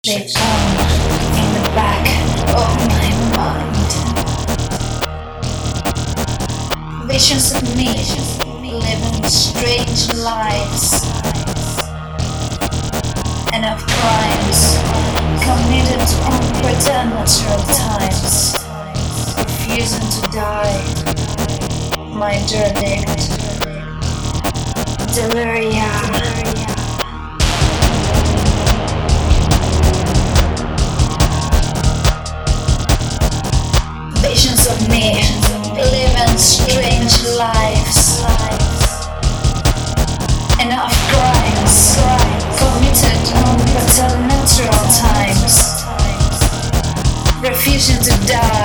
They come in the back of my mind. Visions of me living strange lives and of crimes committed on preternatural times. Refusing to die, my verdict. Deliria. Visions of me living strange lives and of crimes committed on preternatural times. Refusing to die.